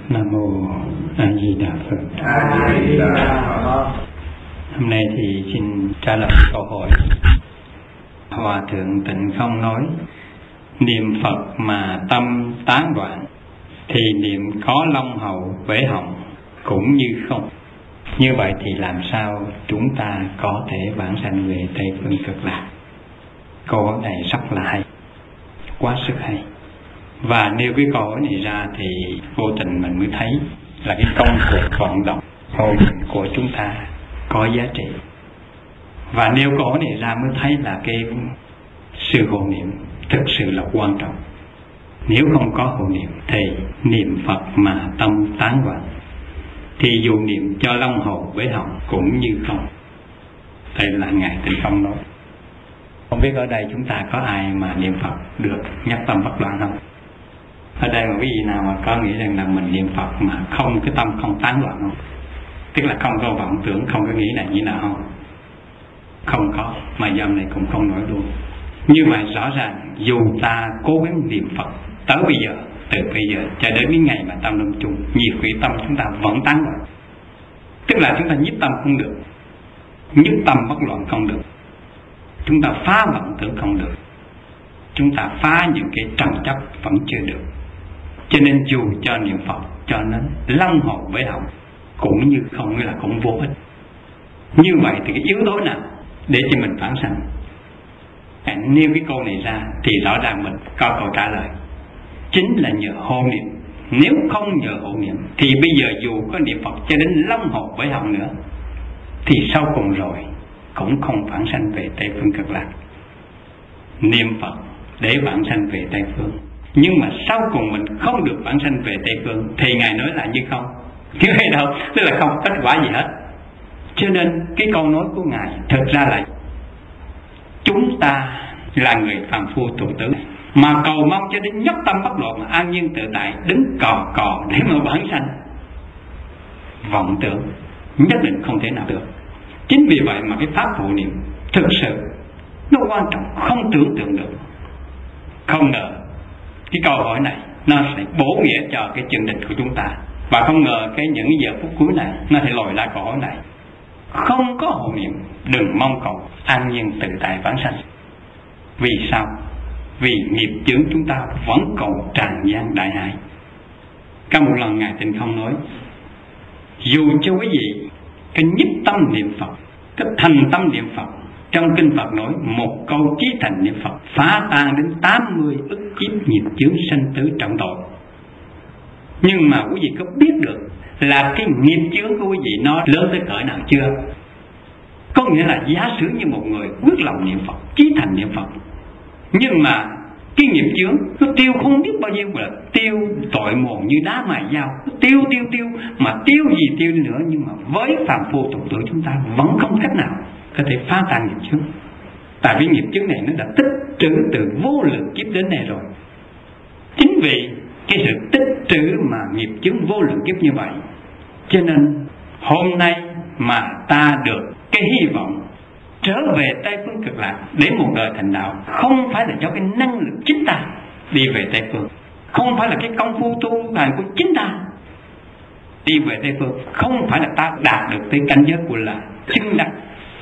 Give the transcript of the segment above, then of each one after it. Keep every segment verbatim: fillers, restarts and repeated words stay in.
Nam mô A Di Đà Phật. A Di Đà Phật. Hôm nay thì xin trả lời câu hỏi Hòa thượng Tịnh Không nói: niệm Phật mà tâm tán đoạn thì niệm có long hậu bể họng cũng như không. Như vậy thì làm sao chúng ta có thể vãng sanh về Tây Phương Cực Lạc? Câu hỏi này rất là hay, quá sức hay. Và nêu cái câu hỏi này ra thì vô tình mình mới thấy là cái công cuộc vận động hộ niệm của chúng ta có giá trị. Và nêu câu hỏi này ra mới thấy là cái sự hộ niệm thực sự là quan trọng. Nếu không có hộ niệm thì niệm Phật mà tâm tán loạn thì dù niệm cho long hậu bể họng cũng như không. Đây là Ngài Tịnh Không nói. Không biết ở đây chúng ta có ai mà niệm Phật được nhất tâm bất loạn không? Ở đây mà quý vị nào mà có nghĩ rằng là mình niệm Phật mà không cái tâm không tán loạn không? Tức là không có vọng tưởng, không có nghĩ này như nào không? Không có, mà dòng này cũng không nổi luôn. Như vậy rõ ràng dù ta cố gắng niệm Phật tới bây giờ, từ bây giờ cho đến cái ngày mà tâm lâm chung, nhiệt huyết tâm chúng ta vẫn tán loạn. Tức là chúng ta nhiếp tâm không được, nhiếp tâm bất loạn không được, chúng ta phá vọng tưởng không được, chúng ta phá những cái trần chấp vẫn chưa được. Cho nên dù cho niệm Phật cho nên long hậu bể họng cũng như không, nghĩa là cũng vô ích. Như vậy thì cái yếu tố nào để cho mình phản sanh? Nêu cái câu này ra thì rõ ràng mình có câu trả lời, chính là nhờ hộ niệm. Nếu không nhờ hộ niệm thì bây giờ dù có niệm Phật cho đến long hậu bể họng nữa thì sau cùng rồi cũng không phản sanh về Tây Phương Cực Lạc. Niệm Phật để vãng sanh về Tây Phương, nhưng mà sau cùng mình không được vãng sanh về Tây Phương thì Ngài nói là như không, chứ hay đâu, tức là không kết quả gì hết. Cho nên cái câu nói của Ngài thực ra là chúng ta là người phàm phu tục tử mà cầu mong cho đến nhất tâm bất loạn mà an nhiên tự tại, đứng cò cò để mà vãng sanh, vọng tưởng nhất định không thể nào được. Chính vì vậy mà cái pháp hộ niệm thực sự nó quan trọng không tưởng tượng được. Không ngờ cái câu hỏi này nó sẽ bổ nghĩa cho cái chương trình của chúng ta, và không ngờ cái những giờ phút cuối này nó sẽ lòi ra câu hỏi này. Không có hộ niệm đừng mong cầu an nhiên tự tại vãng sanh. Vì sao? Vì nghiệp chướng chúng ta vẫn còn tràn gian đại hải. Có một lần Ngài Tịnh Không nói: dù cho quý vị cái nhất tâm niệm Phật, cái thành tâm niệm Phật, trong kinh Phật nói một câu chí thành niệm Phật phá tan đến tám mươi ức kiếp nghiệp chướng sanh tử trọng tội. Nhưng mà quý vị có biết được là cái nghiệp chướng của quý vị nó lớn tới cỡ nào chưa? Có nghĩa là giả sử như một người quyết lòng niệm Phật, chí thành niệm Phật, nhưng mà cái nghiệp chướng nó tiêu không biết bao nhiêu, là tiêu tội mòn như đá mài dao, tiêu tiêu tiêu mà tiêu gì tiêu đi nữa, nhưng mà với phàm phu tục tử chúng ta vẫn không cách nào có thể phá tan nghiệp chướng. Tại vì nghiệp chướng này nó đã tích trữ từ vô lượng kiếp đến nay rồi. Chính vì cái sự tích trữ mà nghiệp chướng vô lượng kiếp như vậy, cho nên hôm nay mà ta được cái hy vọng trở về Tây Phương Cực Lạc để một đời thành đạo, không phải là do cái năng lực chính ta đi về Tây Phương, không phải là cái công phu tu hành của chính ta đi về Tây Phương, không phải là ta đạt được tới cảnh giới của là chứng đắc.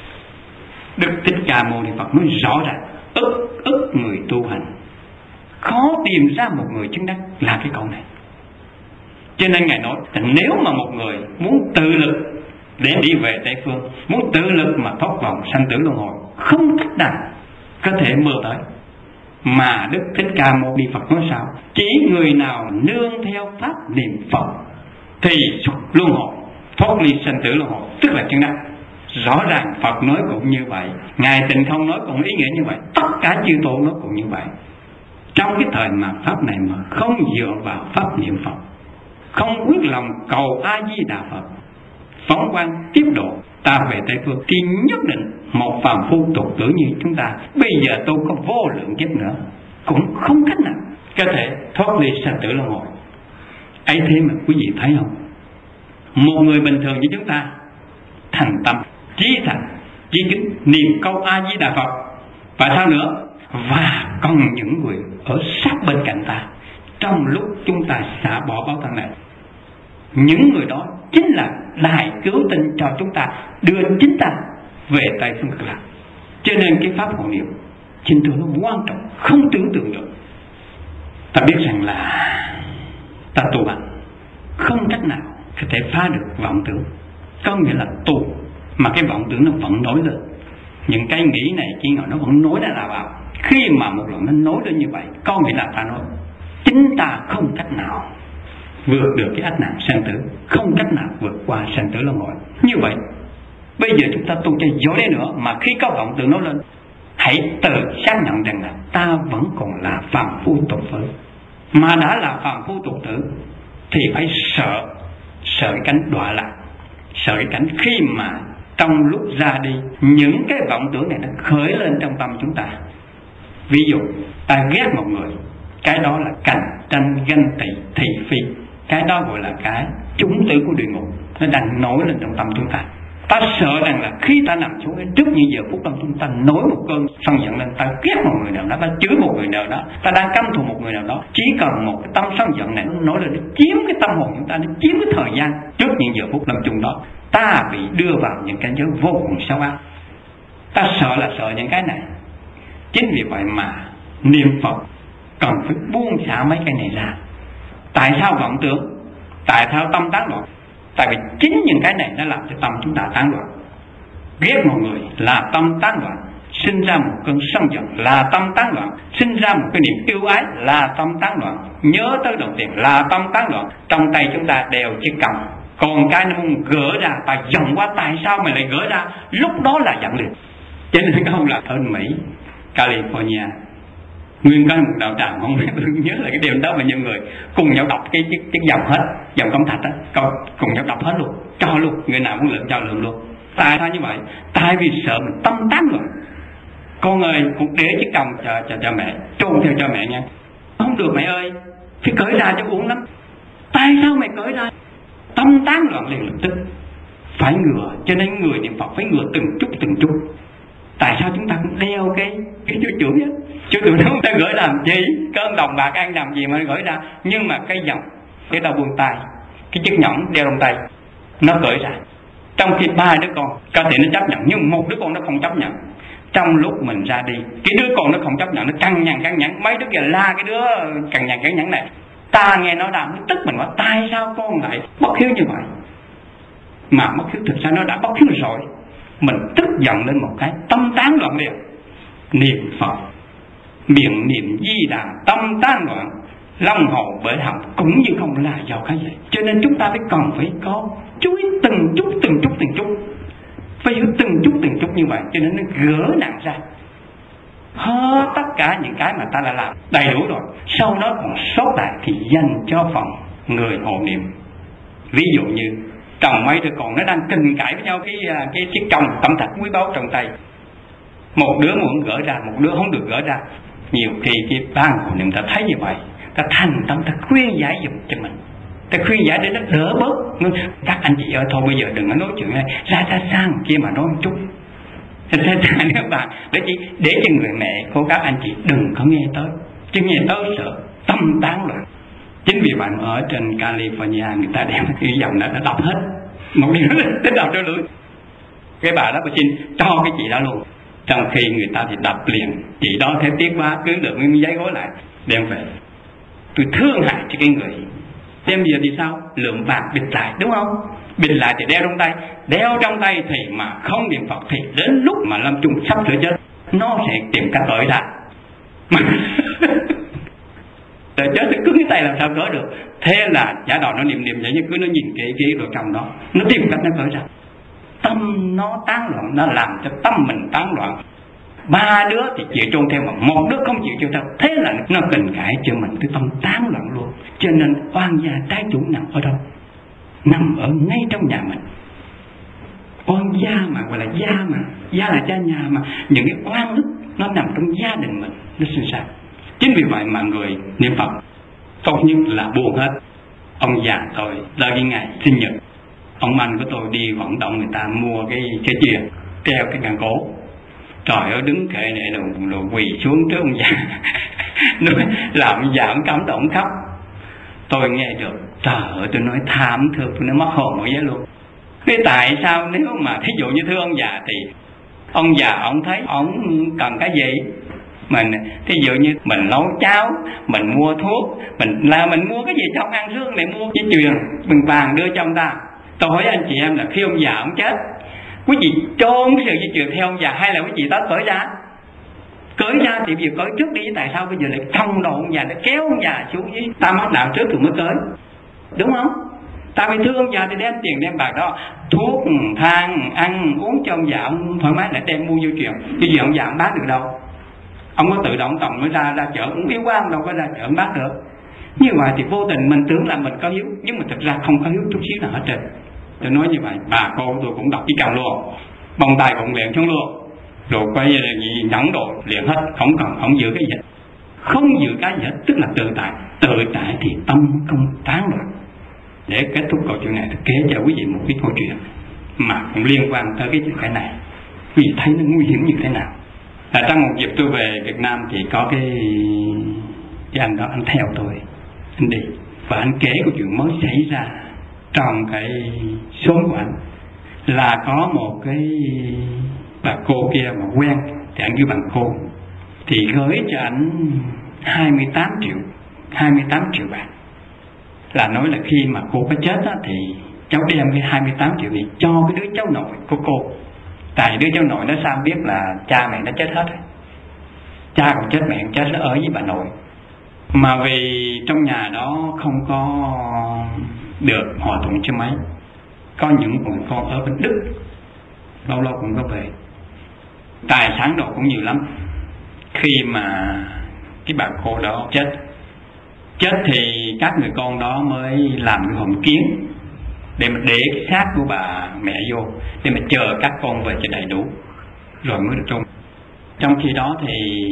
Đức Thích Ca Mâu Ni Phật nói rõ ràng, ức ức người tu hành khó tìm ra một người chứng đắc là cái câu này. Cho nên Ngài nói nếu mà một người muốn tự lực để đi về Tây Phương, muốn tự lực mà thoát vòng sanh tử luân hồi, không cách nào có thể mơ tới. Mà Đức Thích Ca Mâu Ni Phật nói sao? Chỉ người nào nương theo pháp niệm Phật thì xuất luân hồi, thoát ly sanh tử luân hồi, tức là chứng đắc. Rõ ràng Phật nói cũng như vậy, Ngài Tịnh Không nói cũng ý nghĩa như vậy, tất cả chư tổ nói cũng như vậy. Trong cái thời mà pháp này mà không dựa vào pháp niệm Phật, không quyết lòng cầu A Di Đà Phật phóng quang tiếp độ ta về Tây Phương, thì nhất định một phàm phu tục tử như chúng ta bây giờ tôi có vô lượng kiếp nữa cũng không cách nào có thể thoát ly sanh tử luân hồi. ấy thế mà quý vị thấy không, một người bình thường như chúng ta thành tâm chí thành chí kính niệm câu A Di Đà Phật, và sao nữa, và còn những người ở sát bên cạnh ta trong lúc chúng ta xả bỏ báo thân này, những người đó chính là đại cứu tinh cho chúng ta, đưa chính ta về Tây phương cực lạc. Cho nên cái pháp hộ niệm chính tôi nó quan trọng không tưởng tượng được. Ta biết rằng là ta tu hành không cách nào có thể phá được vọng tưởng, có nghĩa là tu mà cái vọng tưởng nó vẫn nổi lên. Những cái nghĩ này chỉ ngồi nó vẫn nối ra là vào. Khi mà một lần nó nối lên như vậy, có nghĩa là ta nói chính ta không cách nào vượt được cái ách nạn sanh tử, không cách nào vượt qua sanh tử luân hồi. Như vậy bây giờ chúng ta tu cho giỏi đấy nữa, mà khi có vọng tưởng nó lên, hãy tự xác nhận rằng là ta vẫn còn là phàm phu tục tử. Mà đã là phàm phu tục tử thì phải sợ sợ cái cảnh đọa lạc, sợ cái cảnh khi mà trong lúc ra đi những cái vọng tưởng này nó khởi lên trong tâm chúng ta. Ví dụ ta ghét một người, cái đó là cạnh tranh ganh tị thị phi, cái đó gọi là cái chủng tử của địa ngục, nó đang nổi lên trong tâm chúng ta. Ta sợ rằng là khi ta nằm xuống trước những giờ phút tâm chúng ta nổi một cơn sân giận lên, ta ghét một người nào đó, ta chửi một người nào đó, ta đang căm thù một người nào đó, chỉ cần một cái tâm sân giận này nó nổi lên, nó chiếm cái tâm hồn chúng ta, nó chiếm cái thời gian trước những giờ phút lâm chung đó, ta bị đưa vào những cảnh giới vô cùng xấu ác. Ta sợ là sợ những cái này. Chính vì vậy mà niệm Phật cần phải buông xả mấy cái này ra. Tại sao vọng tưởng? Tại sao tâm tán loạn? Tại vì chính những cái này nó làm cho tâm chúng ta tán loạn. Ghét một người là tâm tán loạn, sinh ra một cơn sân giận là tâm tán loạn, sinh ra một cái niềm yêu ái là tâm tán loạn, nhớ tới đồng tiền là tâm tán loạn. Trong tay chúng ta đều chiếc cầm, còn cái nó muốn gỡ ra, ta giận quá tại sao mày lại gỡ ra, lúc đó là giận liền. Cho nên không là ở Mỹ, California, nguyên có một đạo tràng, không biết tôi nhớ là cái đêm đó mà nhiều người cùng nhau đọc cái chiếc cái dòng hết, dòng cẩm thạch đó, cùng nhau đọc hết luôn, cho luôn, người nào cũng lượm cho lượm luôn. Tại sao như vậy? Tại vì sợ mình tâm tán rồi. Con ơi, cũng để chiếc còng cho cho cho mẹ, trôn theo cho mẹ nha. Không được mẹ ơi, phải cởi ra cho uống lắm. Tại sao mày cởi ra? Tâm tán loạn liền lập tức. Phải ngừa, cho nên người niệm Phật phải ngừa từng chút từng chút. Tại sao chúng ta cũng đeo cái cái chú chuỗi á? Chú tụi nó ta gửi làm gì? Cơn đồng bạc ăn làm gì mà gửi ra? Nhưng mà cái dòng, cái đầu buông tay, cái chiếc nhẫn đeo trong tay, nó gửi ra. Trong khi ba đứa con có thể nó chấp nhận, nhưng một đứa con nó không chấp nhận. Trong lúc mình ra đi, cái đứa con nó không chấp nhận, nó căng nhằn căng nhằn, mấy đứa giờ la cái đứa căng nhằn căng nhằn này. Ta nghe nó đàm, nó tức mình quá, tại sao con lại bất hiếu như vậy? Mà bất hiếu thực ra nó đã bất hiếu rồi. Mình tức giận lên một cái, tâm tán loạn liền. Niệm Phật, miệng niệm Di Đà, tâm tán loạn, long hồ bởi họng cũng như không là do cái gì. Cho nên chúng ta phải cần phải có chú ý từng chút từng chút từng chút, phải hiểu từng chút từng chút như vậy, cho nên nó gỡ nặng ra hết tất cả những cái mà ta đã làm đầy đủ rồi. Sau đó còn sót lại thì dành cho phần người hộ niệm. Ví dụ như chồng mấy đứa con nó đang tranh cãi với nhau cái cái chiếc chồng tẩm thạch quý báu trong tay, một đứa muốn gỡ ra, một đứa không được gỡ ra. Nhiều khi cái ban hộ niệm ta thấy như vậy, ta thành tâm ta khuyên giải giùm cho mình, ta khuyên giải để nó đỡ bớt. Các anh chị ơi, thôi bây giờ đừng có nói chuyện này, ra ra sang kia mà nói một chút. Thật ra các bạn, để chỉ để cho người mẹ của các anh chị đừng có nghe tới, chứ nghe tới sợ tâm tán loạn. Chính vì vậy ở trên California người ta đem cái dòng đó đã đọc hết một điều đến đầu cho lưỡi. Cái bà đó bà xin cho cái chị đó luôn, trong khi người ta thì đập liền. Chị đó thấy tiếc quá, cứ được nguyên giấy gối lại đem về. Tôi thương hại cho cái người. Đem giờ thì sao? Lượng bạc bịt lại, đúng không? Bịt lại thì đeo trong tay. Đeo trong tay thì mà không niệm Phật thì đến lúc mà lâm chung sắp sửa chết, nó sẽ tìm cách gỡ ra. Rồi chết thì cứng cái tay làm sao gỡ được. Thế là giả đò nó niệm niệm vậy, nhưng cứ nó nhìn kỹ kỹ rồi trong đó, nó tìm cách nó gỡ ra. Tâm nó tán loạn, nó làm cho tâm mình tán loạn. Ba đứa thì chịu chôn theo mà một đứa không chịu chôn theo, thế là nó cần cãi cho mình cái tâm tán loạn luôn. Cho nên oan gia trái chủ nằm ở đâu? Nằm ở ngay trong nhà mình. Oan gia mà gọi là gia mà, gia là cha nhà mà, những cái oan ức nó nằm trong gia đình mình, nó sinh ra. Chính vì vậy mà người niệm Phật tốt nhất là buông hết. Ông già tôi là cái ngày sinh nhật, ông anh của tôi đi vận động người ta mua cái cái chìa treo cái càng cổ. Trời ơi, đứng kệ này rồi, rồi quỳ xuống trước ông già nói làm ông già ông cảm động khóc. Tôi nghe được, Trời ơi, tôi nói thảm thương, tôi nói mất hồn ở giá luôn. Thế tại sao nếu mà thí dụ như thưa ông già thì ông già ông thấy ông cần cái gì, mình thí dụ như mình nấu cháo, mình mua thuốc, mình là mình mua cái gì cho ông ăn xương để mua cái truyền bằng vàng đưa cho ông ta. Tôi hỏi anh chị em là khi ông già ông chết, quý vị trôn sự di truyền theo ông già hay là quý vị tới cởi ra? Cởi ra thì bây giờ cởi trước đi, tại sao bây giờ lại cong đầu ông già để kéo ông già xuống dưới tam ác đạo trước rồi mới cởi, đúng không? Ta phải thương ông già thì đem tiền đem bạc đó, thuốc thang ăn uống cho ông già ông thoải mái, lại đem mua vô truyền. Chứ gì ông già ông bán được đâu, ông có tự động tổng mới ra ra chợ cũng yếu quá, ông đâu có ra chợ ông bán được. Như vậy thì vô tình mình tưởng là mình có hiếu, nhưng mà thực ra không có hiếu chút xíu nào hết trơn. Tôi nói như vậy, bà cô tôi cũng đọc cái chồng luôn, bông tay cũng liền xuống luôn, rồi quay gì nhẫn đồ liền hết, không cần không giữ cái gì hết, không giữ cái gì hết, tức là tự tại. Tự tại thì tâm không tán loạn. Để kết thúc câu chuyện này, tôi kể cho quý vị một cái câu chuyện mà cũng liên quan tới cái cái này, quý vị thấy nó nguy hiểm như thế nào. Là trong một dịp tôi về Việt Nam thì có cái cái anh đó, anh theo tôi, anh đi và anh kể câu chuyện mới xảy ra trong cái xóm của anh. Là có một cái bà cô kia mà quen thì anh kêu bằng cô, thì gửi cho anh hai mươi tám triệu hai mươi tám triệu bạc. Là nói là khi mà cô có chết á, thì cháu đem cái hai mươi tám triệu thì cho cái đứa cháu nội của cô. Tại đứa cháu nội nó sao biết là cha mẹ nó chết hết rồi, cha còn chết mẹ còn chết, nó ở với bà nội. Mà vì trong nhà đó không có được hòa thuận cho mấy, có những người con ở bên Đức lâu lâu cũng có về, tài sản đồ cũng nhiều lắm. Khi mà cái bà cô đó chết chết thì các người con đó mới làm cái hòm kiến để mà để cái xác của bà mẹ vô, để mà chờ các con về cho đầy đủ rồi mới được chôn. Trong khi đó thì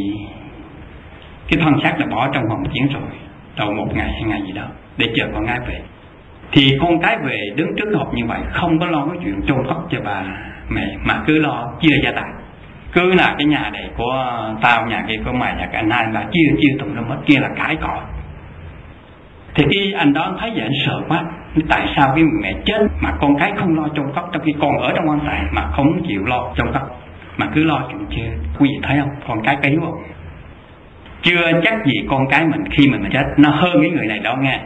cái thân xác đã bỏ trong hòm kiến rồi, đầu một ngày hai ngày gì đó để chờ con gái về. Thì con cái về đứng trước hộp như vậy, không có lo cái chuyện chôn cất cho bà mẹ, mà cứ lo chia gia tài. Cứ là cái nhà này của tao, nhà kia của mày, nhà cái anh hai là chia chia tụi nó mất, kia là cãi cọ. Thì khi anh đó anh thấy vậy anh sợ quá, tại sao cái mẹ chết mà con cái không lo chôn cất, trong khi con ở trong quan tài mà không chịu lo chôn cất, mà cứ lo chuyện chia. Quý vị thấy không, con cái cái hiếu không? Chưa chắc gì con cái mình khi mình chết nó hơn cái người này đâu nghe.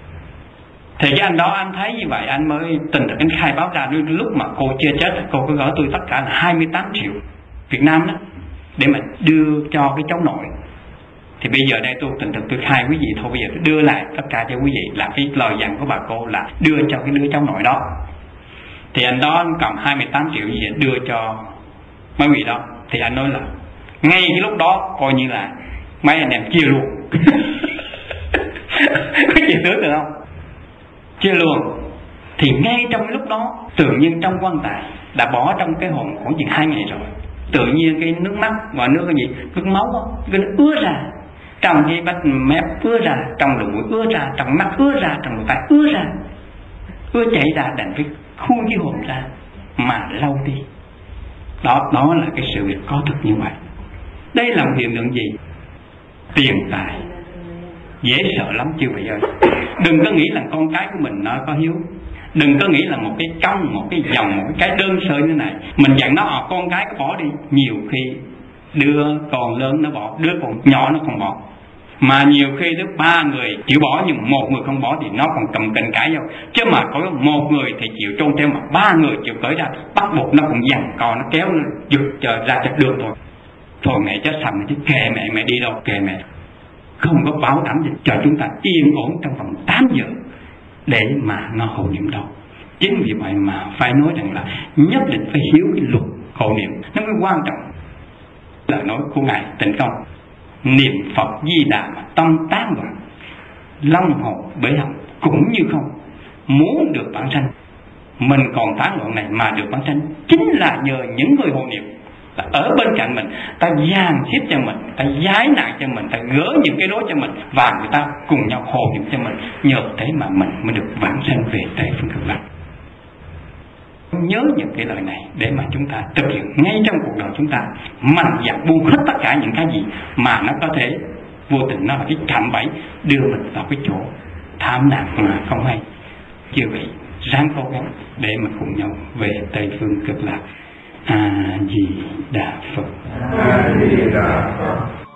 Thì cái anh đó anh thấy như vậy, anh mới tình được anh khai báo ra. Lúc mà cô chưa chết, cô có gửi tôi tất cả là hai mươi tám triệu Việt Nam đó, để mà đưa cho cái cháu nội. Thì bây giờ đây tôi tình thực tôi khai quý vị thôi, bây giờ tôi đưa lại tất cả cho quý vị là cái lời dặn của bà cô là đưa cho cái đứa cháu nội đó. Thì anh đó anh cầm hai mươi tám triệu gì đưa cho mấy vị đó. Thì anh nói là ngay cái lúc đó coi như là mấy anh em chia luôn. Quý vị tưởng được không? Chia luôn. Thì ngay trong cái lúc đó tự nhiên trong quan tài đã bỏ trong cái hòm khoảng chừng hai ngày rồi, tự nhiên cái nước mắt và nước cái gì, nước máu đó, cái nó ứa ra, trong cái bách mép ứa ra, trong đầu mũi ứa ra, trong mắt ứa ra, trong tay ứa ra, ứa chảy ra, đành phải khui cái hòm ra mà lau đi. Đó, đó là cái sự việc có thực như vậy. Đây là một hiện tượng gì? Tiền tài dễ sợ lắm chưa vậy ơi. Đừng có nghĩ là con cái của mình nó có hiếu, đừng có nghĩ là một cái công, một cái dòng, một cái đơn sơ như này mình dặn nó à, con cái có bỏ đi. Nhiều khi đứa còn lớn nó bỏ, đứa còn nhỏ nó không bỏ. Mà nhiều khi đứa ba người chịu bỏ nhưng một người không bỏ thì nó còn cầm cành cãi nhau. Chứ mà có một người thì chịu trôn theo, mà ba người chịu cởi ra thì bắt buộc nó cũng giằng co, nó kéo nó giật chờ ra cho được thôi. Thôi mẹ chết sầm chứ kệ mẹ, mẹ đi đâu kệ mẹ. Không có bảo đảm gì cho chúng ta yên ổn trong vòng tám giờ để mà nó hộ niệm đâu. Chính vì vậy mà phải nói rằng là nhất định phải hiểu cái luật hộ niệm, nó mới quan trọng. Lời nói của Ngài Tịnh Không: niệm Phật Di Đà mà tâm tán loạn, long hồn bể học cũng như không. Muốn được bản sanh, mình còn tán loạn này mà được bản sanh, chính là nhờ những người hộ niệm là ở bên cạnh mình, ta dàn xếp cho mình, ta giải nạn cho mình, ta gỡ những cái rối cho mình, và người ta cùng nhau hộ niệm cho mình. Nhờ thế mà mình mới được vãng sanh về Tây Phương Cực Lạc. Nhớ những cái lời này để mà chúng ta thực hiện ngay trong cuộc đời chúng ta, mạnh dạn buông hết tất cả những cái gì mà nó có thể vô tình nó là cái cạm bẫy đưa mình vào cái chỗ tham nặng mà không hay. Chưa vậy ráng cố gắng để mà cùng nhau về Tây phương cực lạc. A Di Đà Phật. A Di Đà Phật.